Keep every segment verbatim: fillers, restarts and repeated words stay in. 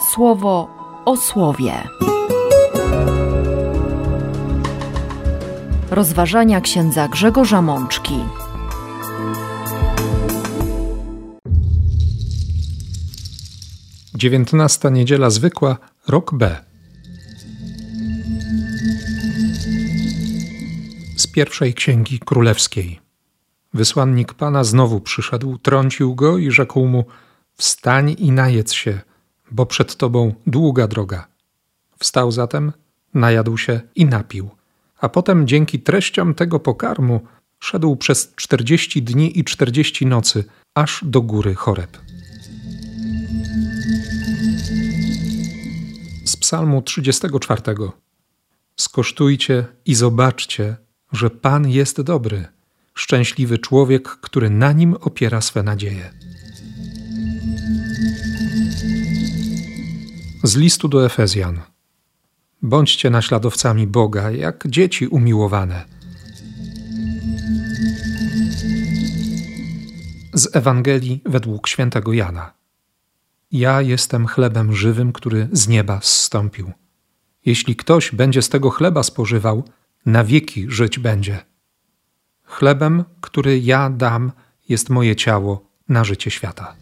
Słowo o słowie. Rozważania księdza Grzegorza Mączki. Dziewiętnasta niedziela zwykła, rok B. Z pierwszej księgi królewskiej. Wysłannik Pana znowu przyszedł, trącił go i rzekł mu: wstań i najedz się, bo przed tobą długa droga. Wstał zatem, najadł się i napił, a potem dzięki treściom tego pokarmu szedł przez czterdzieści dni i czterdzieści nocy, aż do góry Choreb. Z psalmu trzydziestego czwartego. Skosztujcie i zobaczcie, że Pan jest dobry, szczęśliwy człowiek, który na Nim opiera swe nadzieje. Z listu do Efezjan. Bądźcie naśladowcami Boga, jak dzieci umiłowane. Z Ewangelii według świętego Jana. Ja jestem chlebem żywym, który z nieba zstąpił. Jeśli ktoś będzie z tego chleba spożywał, na wieki żyć będzie. Chlebem, który ja dam, jest moje ciało na życie świata.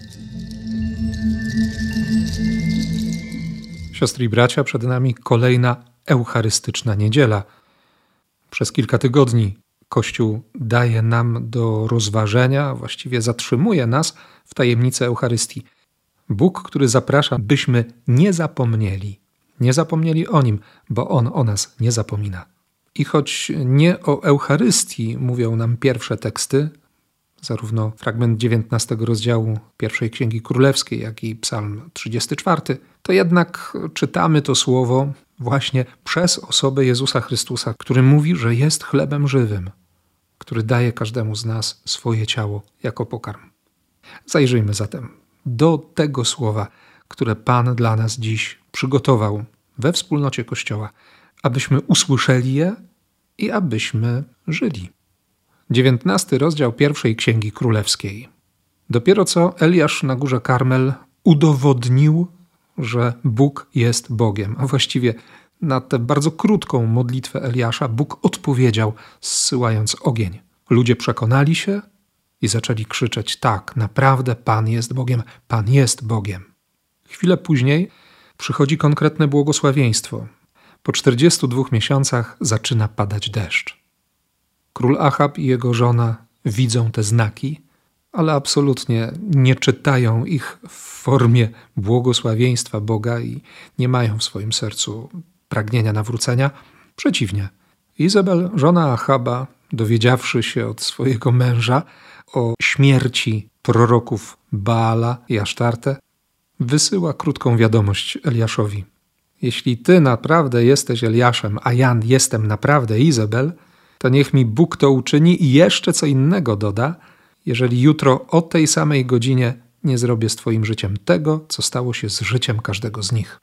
Siostry i bracia, przed nami kolejna eucharystyczna niedziela. Przez kilka tygodni Kościół daje nam do rozważenia, właściwie zatrzymuje nas w tajemnicy Eucharystii. Bóg, który zaprasza, byśmy nie zapomnieli. Nie zapomnieli o Nim, bo On o nas nie zapomina. I choć nie o Eucharystii mówią nam pierwsze teksty, zarówno fragment dziewiętnastego rozdziału pierwszej Księgi Królewskiej, jak i psalm trzydziesty czwarty, to jednak czytamy to słowo właśnie przez osobę Jezusa Chrystusa, który mówi, że jest chlebem żywym, który daje każdemu z nas swoje ciało jako pokarm. Zajrzyjmy zatem do tego słowa, które Pan dla nas dziś przygotował we wspólnocie Kościoła, abyśmy usłyszeli je i abyśmy żyli. dziewiętnasty rozdział pierwszej Księgi Królewskiej. Dopiero co Eliasz na górze Karmel udowodnił, że Bóg jest Bogiem, a właściwie na tę bardzo krótką modlitwę Eliasza Bóg odpowiedział, zsyłając ogień. Ludzie przekonali się i zaczęli krzyczeć: tak, naprawdę Pan jest Bogiem, Pan jest Bogiem. Chwilę później przychodzi konkretne błogosławieństwo. Po czterdziestu dwóch miesiącach zaczyna padać deszcz. Król Achab i jego żona widzą te znaki, ale absolutnie nie czytają ich w formie błogosławieństwa Boga i nie mają w swoim sercu pragnienia nawrócenia. Przeciwnie, Izabel, żona Achaba, dowiedziawszy się od swojego męża o śmierci proroków Baala i Asztartę, wysyła krótką wiadomość Eliaszowi. Jeśli ty naprawdę jesteś Eliaszem, a ja jestem naprawdę Izabel, to niech mi Bóg to uczyni i jeszcze co innego doda, jeżeli jutro o tej samej godzinie nie zrobię z twoim życiem tego, co stało się z życiem każdego z nich.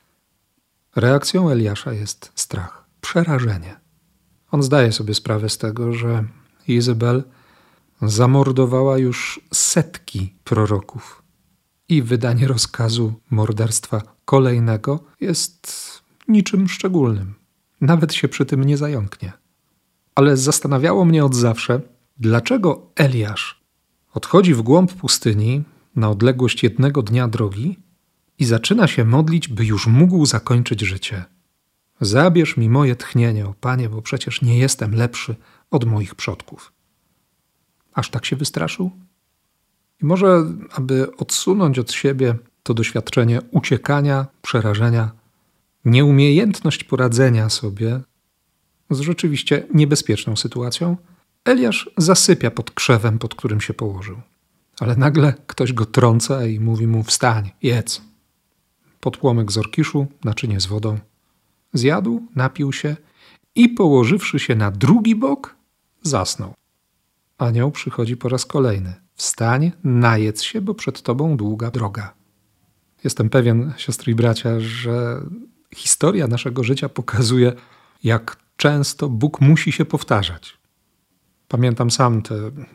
Reakcją Eliasza jest strach, przerażenie. On zdaje sobie sprawę z tego, że Izabel zamordowała już setki proroków i wydanie rozkazu morderstwa kolejnego jest niczym szczególnym. Nawet się przy tym nie zająknie. Ale zastanawiało mnie od zawsze, dlaczego Eliasz odchodzi w głąb pustyni na odległość jednego dnia drogi i zaczyna się modlić, by już mógł zakończyć życie. Zabierz mi moje tchnienie, o Panie, bo przecież nie jestem lepszy od moich przodków. Aż tak się wystraszył? I może, aby odsunąć od siebie to doświadczenie uciekania, przerażenia, nieumiejętność poradzenia sobie z rzeczywiście niebezpieczną sytuacją, Eliasz zasypia pod krzewem, pod którym się położył. Ale nagle ktoś go trąca i mówi mu: wstań, jedz. Podpłomek z orkiszu, naczynie z wodą. Zjadł, napił się i położywszy się na drugi bok, zasnął. Anioł przychodzi po raz kolejny. Wstań, najedz się, bo przed tobą długa droga. Jestem pewien, siostry i bracia, że historia naszego życia pokazuje, jak często Bóg musi się powtarzać. Pamiętam sam te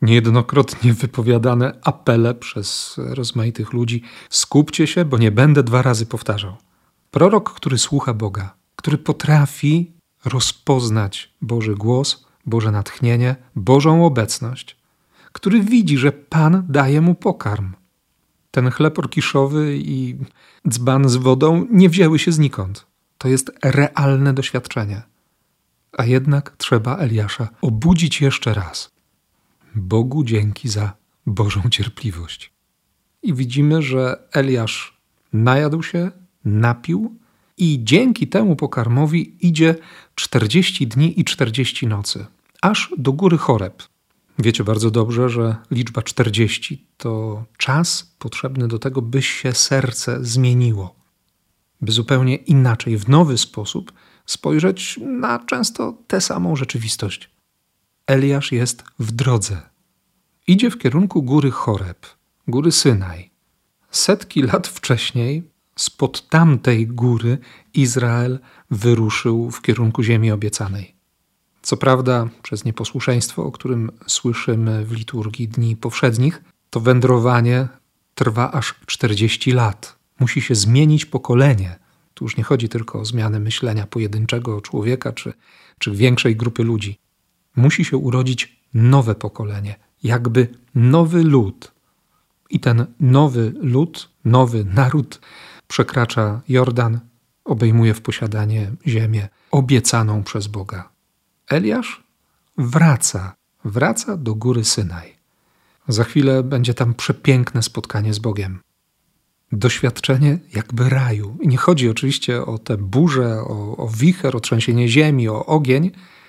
Niejednokrotnie wypowiadane apele przez rozmaitych ludzi: skupcie się, bo nie będę dwa razy powtarzał. Prorok, który słucha Boga, który potrafi rozpoznać Boży głos, Boże natchnienie, Bożą obecność, który widzi, że Pan daje mu pokarm. Ten chleb orkiszowy i dzban z wodą nie wzięły się znikąd. To jest realne doświadczenie. A jednak trzeba Eliasza obudzić jeszcze raz. Bogu dzięki za Bożą cierpliwość. I widzimy, że Eliasz najadł się, napił i dzięki temu pokarmowi idzie czterdzieści dni i czterdzieści nocy, aż do góry Choreb. Wiecie bardzo dobrze, że liczba czterdzieści to czas potrzebny do tego, by się serce zmieniło. By zupełnie inaczej, w nowy sposób spojrzeć na często tę samą rzeczywistość. Eliasz jest w drodze. Idzie w kierunku góry Choreb, góry Synaj. Setki lat wcześniej spod tamtej góry Izrael wyruszył w kierunku ziemi obiecanej. Co prawda, przez nieposłuszeństwo, o którym słyszymy w liturgii dni powszednich, to wędrowanie trwa aż czterdzieści lat. Musi się zmienić pokolenie. Tu już nie chodzi tylko o zmianę myślenia pojedynczego człowieka czy, czy większej grupy ludzi. Musi się urodzić nowe pokolenie, jakby nowy lud. I ten nowy lud, nowy naród przekracza Jordan, obejmuje w posiadanie ziemię obiecaną przez Boga. Eliasz wraca, wraca do góry Synaj. Za chwilę będzie tam przepiękne spotkanie z Bogiem. Doświadczenie jakby raju. I nie chodzi oczywiście o te burze, o, o wicher, o trzęsienie ziemi, o ogień,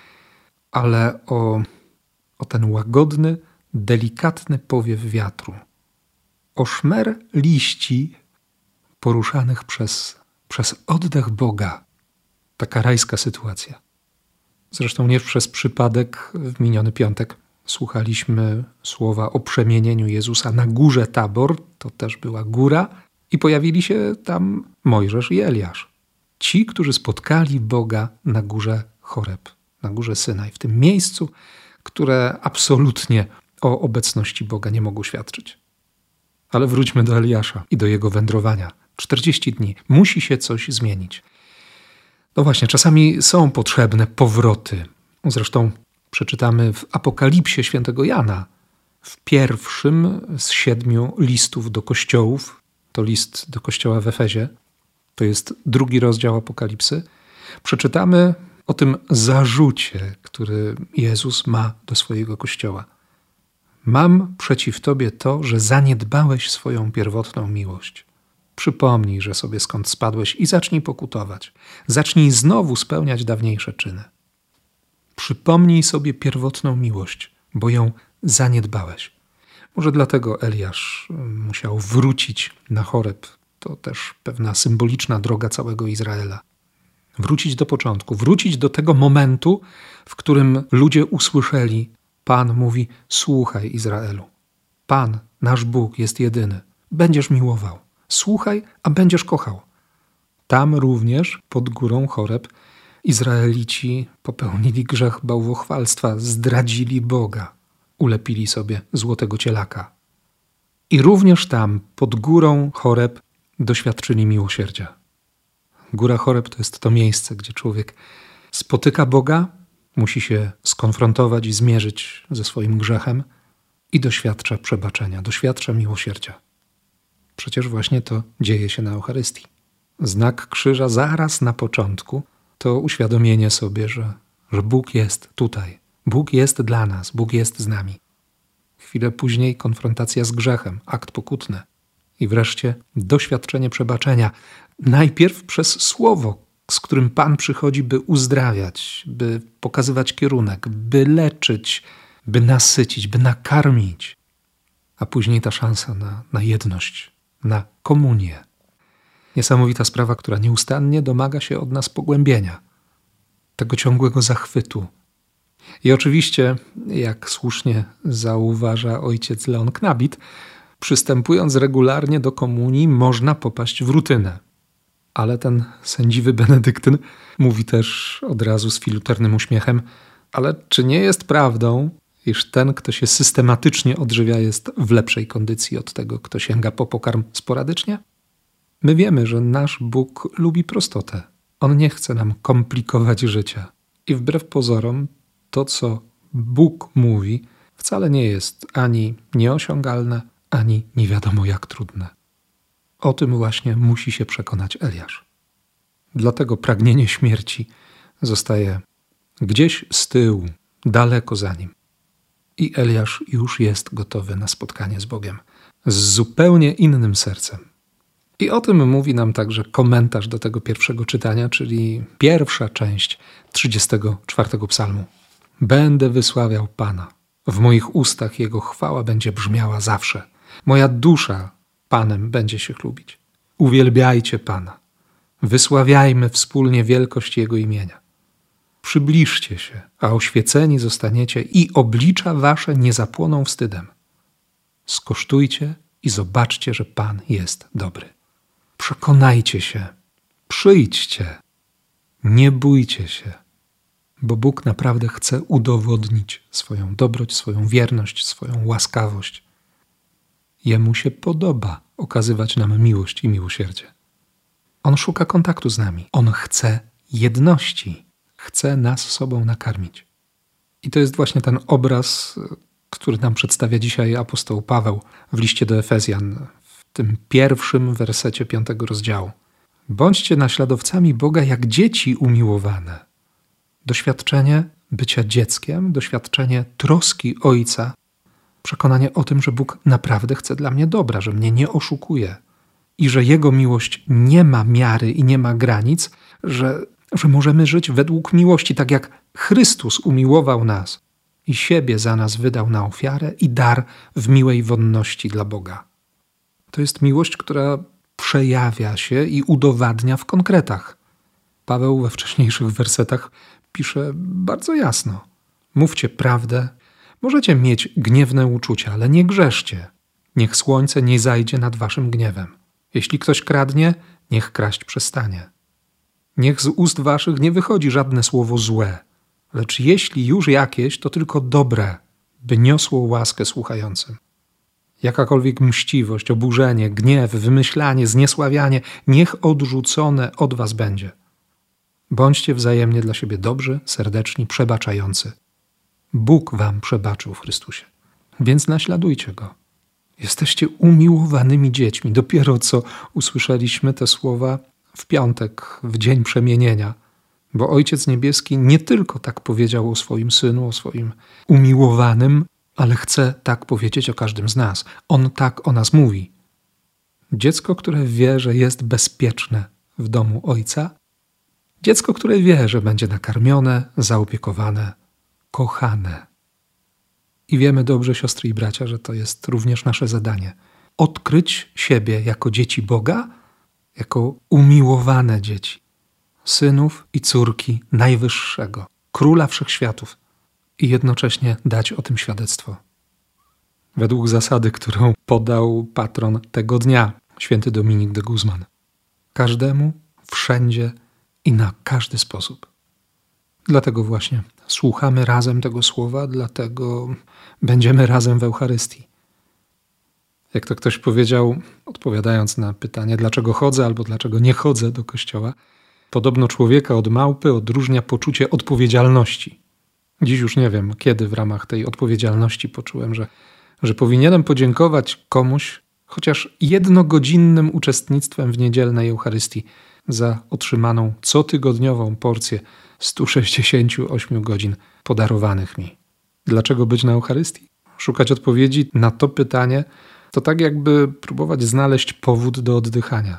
ale o, o ten łagodny, delikatny powiew wiatru. O szmer liści poruszanych przez, przez oddech Boga. Taka rajska sytuacja. Zresztą nie przez przypadek w miniony piątek słuchaliśmy słowa o przemienieniu Jezusa na górze Tabor, to też była góra, i pojawili się tam Mojżesz i Eliasz. Ci, którzy spotkali Boga na górze Choreb, na górze Synaj, w tym miejscu, które absolutnie o obecności Boga nie mogło świadczyć. Ale wróćmy do Eliasza i do jego wędrowania. czterdzieści dni. Musi się coś zmienić. No właśnie, czasami są potrzebne powroty. Zresztą przeczytamy w Apokalipsie świętego Jana, w pierwszym z siedmiu listów do kościołów, to list do kościoła w Efezie, to jest drugi rozdział Apokalipsy, przeczytamy o tym zarzucie, który Jezus ma do swojego kościoła. Mam przeciw tobie to, że zaniedbałeś swoją pierwotną miłość. Przypomnij, że sobie skąd spadłeś i zacznij pokutować. Zacznij znowu spełniać dawniejsze czyny. Przypomnij sobie pierwotną miłość, bo ją zaniedbałeś. Może dlatego Eliasz musiał wrócić na Choreb. To też pewna symboliczna droga całego Izraela. Wrócić do początku, wrócić do tego momentu, w którym ludzie usłyszeli: Pan mówi: słuchaj, Izraelu. Pan, nasz Bóg, jest jedyny. Będziesz miłował. Słuchaj, a będziesz kochał. Tam również, pod górą Choreb, Izraelici popełnili grzech bałwochwalstwa, zdradzili Boga, ulepili sobie złotego cielaka. I również tam, pod górą Choreb, doświadczyli miłosierdzia. Góra Choreb to jest to miejsce, gdzie człowiek spotyka Boga, musi się skonfrontować i zmierzyć ze swoim grzechem i doświadcza przebaczenia, doświadcza miłosierdzia. Przecież właśnie to dzieje się na Eucharystii. Znak krzyża zaraz na początku to uświadomienie sobie, że, że Bóg jest tutaj. Bóg jest dla nas, Bóg jest z nami. Chwilę później konfrontacja z grzechem, akt pokutny. I wreszcie doświadczenie przebaczenia. Najpierw przez słowo, z którym Pan przychodzi, by uzdrawiać, by pokazywać kierunek, by leczyć, by nasycić, by nakarmić. A później ta szansa na, na jedność, na komunię. Niesamowita sprawa, która nieustannie domaga się od nas pogłębienia, tego ciągłego zachwytu. I oczywiście, jak słusznie zauważa ojciec Leon Knabit, przystępując regularnie do komunii, można popaść w rutynę. Ale ten sędziwy benedyktyn mówi też od razu z filuternym uśmiechem: ale czy nie jest prawdą, iż ten, kto się systematycznie odżywia, jest w lepszej kondycji od tego, kto sięga po pokarm sporadycznie? My wiemy, że nasz Bóg lubi prostotę. On nie chce nam komplikować życia. I wbrew pozorom, to, co Bóg mówi, wcale nie jest ani nieosiągalne, ani nie wiadomo jak trudne. O tym właśnie musi się przekonać Eliasz. Dlatego pragnienie śmierci zostaje gdzieś z tyłu, daleko za nim. I Eliasz już jest gotowy na spotkanie z Bogiem, z zupełnie innym sercem. I o tym mówi nam także komentarz do tego pierwszego czytania, czyli pierwsza część trzydziestego czwartego psalmu. Będę wysławiał Pana. W moich ustach Jego chwała będzie brzmiała zawsze. Moja dusza Panem będzie się chlubić. Uwielbiajcie Pana. Wysławiajmy wspólnie wielkość Jego imienia. Przybliżcie się, a oświeceni zostaniecie i oblicza wasze nie zapłoną wstydem. Skosztujcie i zobaczcie, że Pan jest dobry. Przekonajcie się, przyjdźcie, nie bójcie się, bo Bóg naprawdę chce udowodnić swoją dobroć, swoją wierność, swoją łaskawość. Jemu się podoba okazywać nam miłość i miłosierdzie. On szuka kontaktu z nami. On chce jedności. Chce nas sobą nakarmić. I to jest właśnie ten obraz, który nam przedstawia dzisiaj apostoł Paweł w liście do Efezjan, w tym pierwszym wersecie piątego rozdziału. Bądźcie naśladowcami Boga jak dzieci umiłowane. Doświadczenie bycia dzieckiem, doświadczenie troski Ojca, przekonanie o tym, że Bóg naprawdę chce dla mnie dobra, że mnie nie oszukuje i że Jego miłość nie ma miary i nie ma granic, że, że możemy żyć według miłości, tak jak Chrystus umiłował nas i siebie za nas wydał na ofiarę i dar w miłej wonności dla Boga. To jest miłość, która przejawia się i udowadnia w konkretach. Paweł we wcześniejszych wersetach pisze bardzo jasno. Mówcie prawdę, możecie mieć gniewne uczucia, ale nie grzeszcie. Niech słońce nie zajdzie nad waszym gniewem. Jeśli ktoś kradnie, niech kraść przestanie. Niech z ust waszych nie wychodzi żadne słowo złe, lecz jeśli już jakieś, to tylko dobre, by niosło łaskę słuchającym. Jakakolwiek mściwość, oburzenie, gniew, wymyślanie, zniesławianie, niech odrzucone od was będzie. Bądźcie wzajemnie dla siebie dobrzy, serdeczni, przebaczający. Bóg wam przebaczył w Chrystusie, więc naśladujcie Go. Jesteście umiłowanymi dziećmi. Dopiero co usłyszeliśmy te słowa w piątek, w dzień przemienienia, bo Ojciec Niebieski nie tylko tak powiedział o swoim Synu, o swoim umiłowanym, ale chce tak powiedzieć o każdym z nas. On tak o nas mówi. Dziecko, które wie, że jest bezpieczne w domu Ojca, dziecko, które wie, że będzie nakarmione, zaopiekowane, kochane. I wiemy dobrze, siostry i bracia, że to jest również nasze zadanie. Odkryć siebie jako dzieci Boga, jako umiłowane dzieci, synów i córki Najwyższego, Króla Wszechświatów i jednocześnie dać o tym świadectwo. Według zasady, którą podał patron tego dnia, święty Dominik de Guzman. Każdemu, wszędzie i na każdy sposób. Dlatego właśnie słuchamy razem tego słowa, dlatego będziemy razem w Eucharystii. Jak to ktoś powiedział, odpowiadając na pytanie, dlaczego chodzę albo dlaczego nie chodzę do kościoła, podobno człowieka od małpy odróżnia poczucie odpowiedzialności. Dziś już nie wiem, kiedy w ramach tej odpowiedzialności poczułem, że, że powinienem podziękować komuś chociaż jednogodzinnym uczestnictwem w niedzielnej Eucharystii za otrzymaną cotygodniową porcję sto sześćdziesiąt osiem godzin podarowanych mi. Dlaczego być na Eucharystii? Szukać odpowiedzi na to pytanie to tak jakby próbować znaleźć powód do oddychania.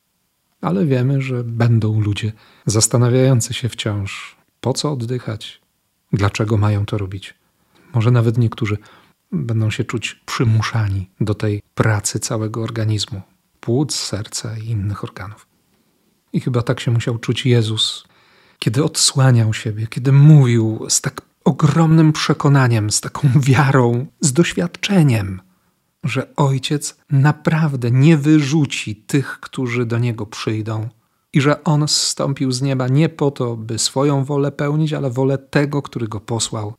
Ale wiemy, że będą ludzie zastanawiający się wciąż, po co oddychać, dlaczego mają to robić. Może nawet niektórzy będą się czuć przymuszani do tej pracy całego organizmu, płuc, serca i innych organów. I chyba tak się musiał czuć Jezus, kiedy odsłaniał siebie, kiedy mówił z tak ogromnym przekonaniem, z taką wiarą, z doświadczeniem, że Ojciec naprawdę nie wyrzuci tych, którzy do Niego przyjdą i że On zstąpił z nieba nie po to, by swoją wolę pełnić, ale wolę tego, który Go posłał,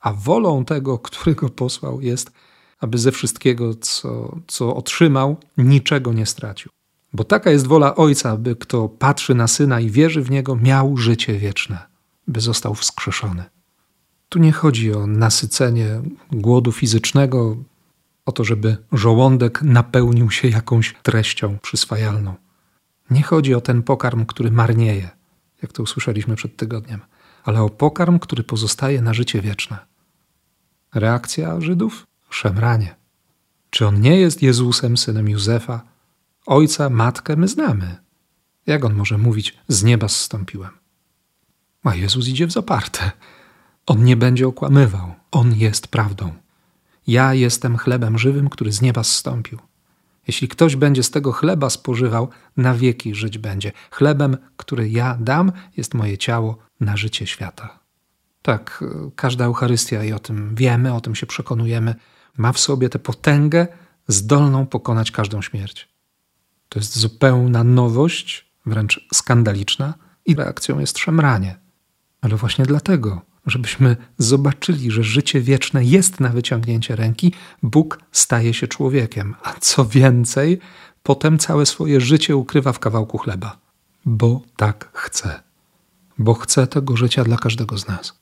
a wolą tego, który go posłał, jest, aby ze wszystkiego, co, co otrzymał, niczego nie stracił. Bo taka jest wola Ojca, aby kto patrzy na Syna i wierzy w Niego, miał życie wieczne, by został wskrzeszony. Tu nie chodzi o nasycenie głodu fizycznego, o to, żeby żołądek napełnił się jakąś treścią przyswajalną. Nie chodzi o ten pokarm, który marnieje, jak to usłyszeliśmy przed tygodniem, ale o pokarm, który pozostaje na życie wieczne. Reakcja Żydów? Szemranie. Czy on nie jest Jezusem, synem Józefa? Ojca, matkę my znamy. Jak on może mówić, z nieba zstąpiłem? A Jezus idzie w zaparte. On nie będzie okłamywał. On jest prawdą. Ja jestem chlebem żywym, który z nieba zstąpił. Jeśli ktoś będzie z tego chleba spożywał, na wieki żyć będzie. Chlebem, który ja dam, jest moje ciało na życie świata. Tak, każda Eucharystia, i o tym wiemy, o tym się przekonujemy, ma w sobie tę potęgę zdolną pokonać każdą śmierć. To jest zupełna nowość, wręcz skandaliczna, i reakcją jest szemranie. Ale właśnie dlatego, żebyśmy zobaczyli, że życie wieczne jest na wyciągnięcie ręki, Bóg staje się człowiekiem, a co więcej, potem całe swoje życie ukrywa w kawałku chleba. Bo tak chce. Bo chce tego życia dla każdego z nas.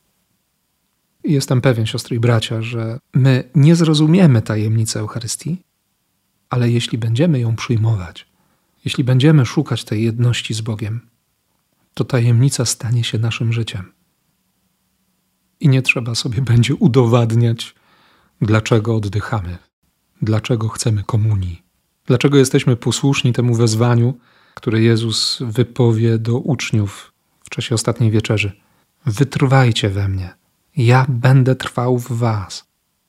I jestem pewien, siostry i bracia, że my nie zrozumiemy tajemnicy Eucharystii, ale jeśli będziemy ją przyjmować, jeśli będziemy szukać tej jedności z Bogiem, to tajemnica stanie się naszym życiem. I nie trzeba sobie będzie udowadniać, dlaczego oddychamy, dlaczego chcemy komunii, dlaczego jesteśmy posłuszni temu wezwaniu, które Jezus wypowie do uczniów w czasie ostatniej wieczerzy. Wytrwajcie we mnie, ja będę trwał w was.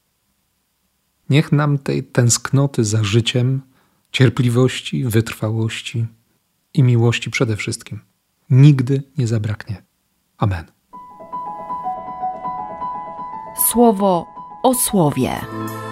Niech nam tej tęsknoty za życiem, cierpliwości, wytrwałości i miłości przede wszystkim nigdy nie zabraknie. Amen. Słowo o słowie.